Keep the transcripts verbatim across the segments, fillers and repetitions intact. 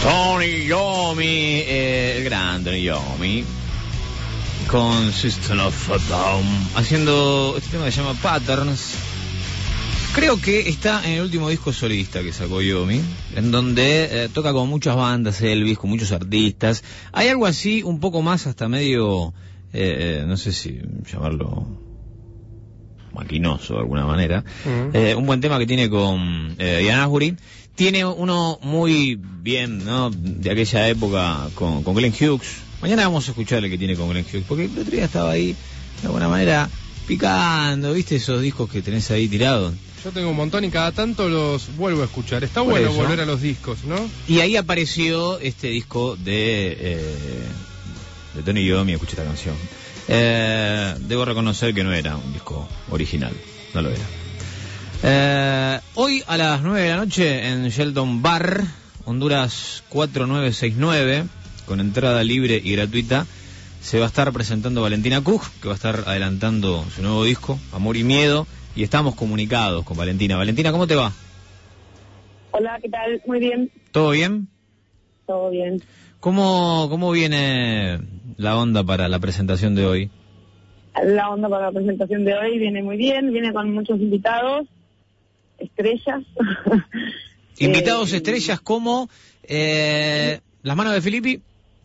Tony Iommi, eh, el gran Tony Iommi, con System of a Down, haciendo este tema que se llama Patterns. Creo que está en el último disco solista que sacó Iommi, en donde eh, toca con muchas bandas, Elvis, con muchos artistas. Hay algo así, un poco más hasta medio, eh, no sé si llamarlo maquinoso de alguna manera. Uh-huh. Eh, un buen tema que tiene con eh, Ian Astbury. Tiene uno muy bien, ¿no?, de aquella época con, con Glenn Hughes. Mañana vamos a escuchar el que tiene con Glenn Hughes, porque el otro día estaba ahí, de alguna manera, picando, ¿viste esos discos que tenés ahí tirados? Yo tengo un montón y cada tanto los vuelvo a escuchar. Está Por bueno eso. volver a los discos, ¿no? Y ahí apareció este disco de, eh, de Tony Iommi, escuché esta canción. Eh, debo reconocer que no era un disco original, no lo era. Eh, hoy a las nueve de la noche en Sheldon Bar, Honduras cuatro nueve seis nueve, con entrada libre y gratuita, se va a estar presentando Valentina Cook, que va a estar adelantando su nuevo disco, Amor y Miedo, y estamos comunicados con Valentina. Valentina, ¿cómo te va? Hola, ¿qué tal? Muy bien. ¿Todo bien? Todo bien. ¿Cómo, cómo viene la onda para la presentación de hoy? La onda para la presentación de hoy viene muy bien, viene con muchos invitados, estrellas. Invitados eh, estrellas como eh, Las Manos de Filippi.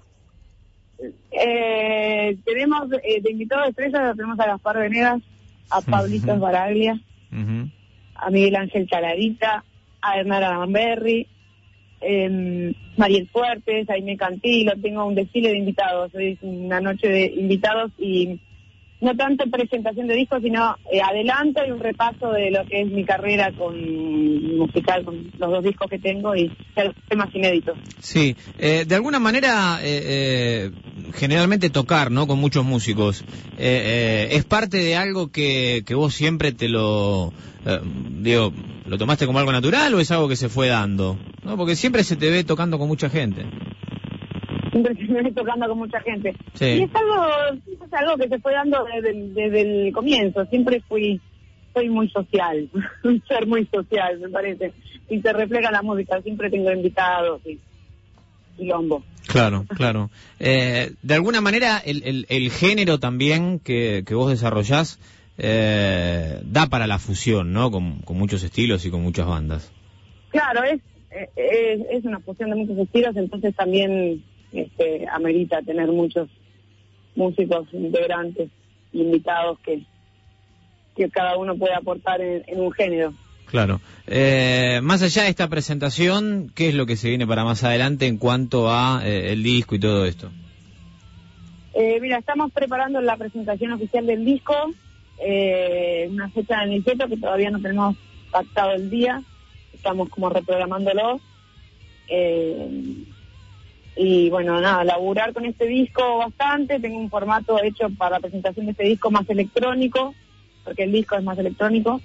Eh, tenemos eh, de invitados estrellas, tenemos a Gaspar Venegas, a Pablito uh-huh. Baraglia, uh-huh. a Miguel Ángel Chalarita, a Hernán Lamberri, eh, Mariel Fuertes, Jaime Cantilo. Tengo un desfile de invitados, hoy es una noche de invitados y no tanto presentación de discos, sino eh, adelanto y un repaso de lo que es mi carrera con musical, con los dos discos que tengo y los temas inéditos. Sí, eh, de alguna manera, eh, eh, generalmente tocar, ¿no?, con muchos músicos, eh, eh, ¿es parte de algo que, que vos siempre te lo, eh, digo, lo tomaste como algo natural o es algo que se fue dando? ¿No? Porque siempre se te ve tocando con mucha gente. Siempre se me ve tocando con mucha gente. Sí. Y es algo, es algo que se fue dando desde, desde el comienzo. Siempre fui, soy muy social, un ser muy social, me parece. Y se refleja la música, siempre tengo invitados y quilombo. Claro, claro. Eh, de alguna manera, el, el, el género también que, que vos desarrollás eh, da para la fusión, ¿no?, con, con muchos estilos y con muchas bandas. Claro, es, es, es una fusión de muchos estilos, entonces también Este, amerita tener muchos músicos integrantes, invitados que que cada uno puede aportar en, en un género. Claro. Eh, más allá de esta presentación, ¿qué es lo que se viene para más adelante en cuanto a eh, el disco y todo esto? Eh, mira, estamos preparando la presentación oficial del disco, eh, una fecha de inicio que todavía no tenemos pactado el día, estamos como reprogramándolo. Eh, Y bueno, nada, laburar con este disco bastante. Tengo un formato hecho para la presentación de este disco más electrónico, porque el disco es más electrónico,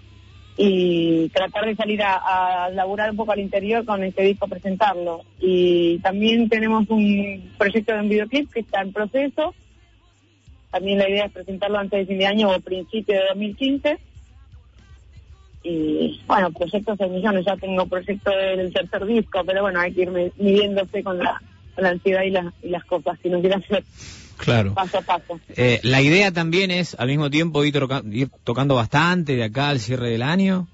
y tratar de salir a, a laburar un poco al interior con este disco, presentarlo. Y también tenemos un proyecto de un videoclip que está en proceso. También la idea es presentarlo antes de fin de año o principio de dos mil quince. Y bueno, proyectos de millones, ya tengo proyecto del tercer disco, pero bueno, hay que ir midiéndose con la, con la ansiedad y, la, y las cosas que no quiero hacer. Claro. Paso a paso. Eh, la idea también es al mismo tiempo ir, toca, ir tocando bastante de acá al cierre del año.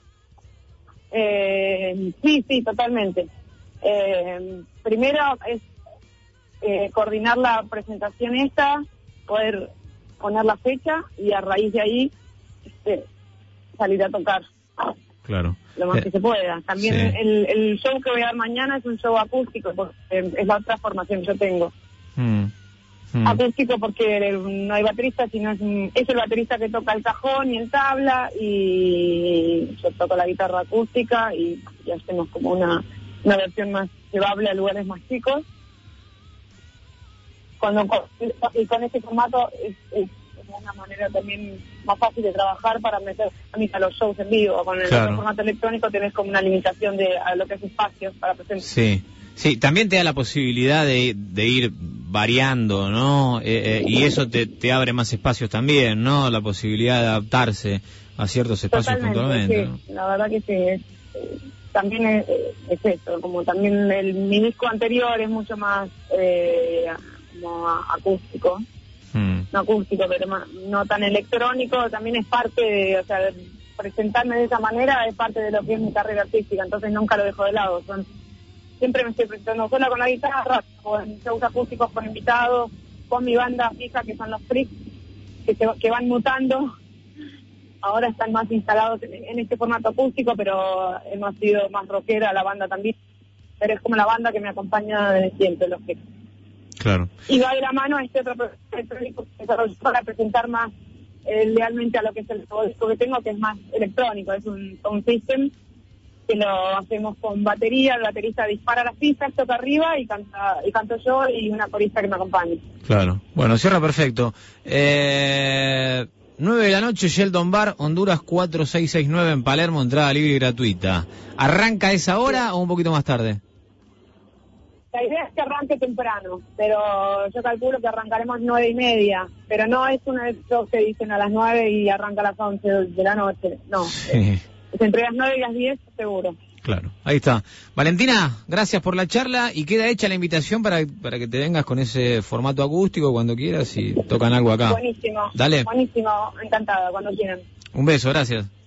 Eh, sí, sí, totalmente. Eh, primero es eh, coordinar la presentación esta, poder poner la fecha y a raíz de ahí este, salir a tocar. Claro. Lo más eh, que se pueda. También sí. el, el show que voy a dar mañana es un show acústico, porque es la otra formación que yo tengo. Mm. Mm. Acústico porque no hay baterista, sino es, es el baterista que toca el cajón y el tabla, y yo toco la guitarra acústica y, y hacemos como una, una versión más llevable a lugares más chicos. Cuando y con este formato es, es una manera también más fácil de trabajar para meter a los shows en vivo. Con el claro. otro formato electrónico tenés como una limitación de a lo que es espacio para presentar. Sí, sí, también te da la posibilidad de, de ir variando, ¿no? Eh, eh, y eso te, te abre más espacios también, ¿no? La posibilidad de adaptarse a ciertos espacios Totalmente, puntualmente. Sí, ¿no? La verdad que sí, es, también es, es eso, como también el, mi disco anterior es mucho más eh, como acústico, mm. no acústico, pero más, no tan electrónico, también es parte de, o sea, de presentarme de esa manera es parte de lo que es mi carrera artística, entonces nunca lo dejo de lado. Son, siempre me estoy presentando sola con la guitarra, o en shows acústicos con invitados, con mi banda fija que son los Freaks, que, se, que van mutando. Ahora están más instalados en, en este formato acústico, pero hemos sido más rockera la banda también. Pero es como la banda que me acompaña desde siempre, los Freaks. Claro. Y va de la mano este otro proyecto para presentar más eh, lealmente a lo que es el disco que tengo, que es más electrónico, es un sound system que lo hacemos con batería, el baterista dispara las pistas, toca arriba y canta y canto yo y una corista que me acompañe. Claro, bueno, cierra perfecto. Eh, nueve de la noche, Sheldon Bar, Honduras cuatro seis seis nueve en Palermo, entrada libre y gratuita. ¿Arranca a esa hora sí. o un poquito más tarde? La idea es que arranque temprano, pero yo calculo que arrancaremos nueve y media, pero no es uno de esos que dicen a las nueve y arranca a las once de la noche, no. Sí. Es entre las nueve y las diez, seguro. Claro, ahí está. Valentina, gracias por la charla y queda hecha la invitación para, para que te vengas con ese formato acústico cuando quieras y tocan algo acá. Buenísimo. Dale. Buenísimo, encantada, cuando quieran. Un beso, gracias.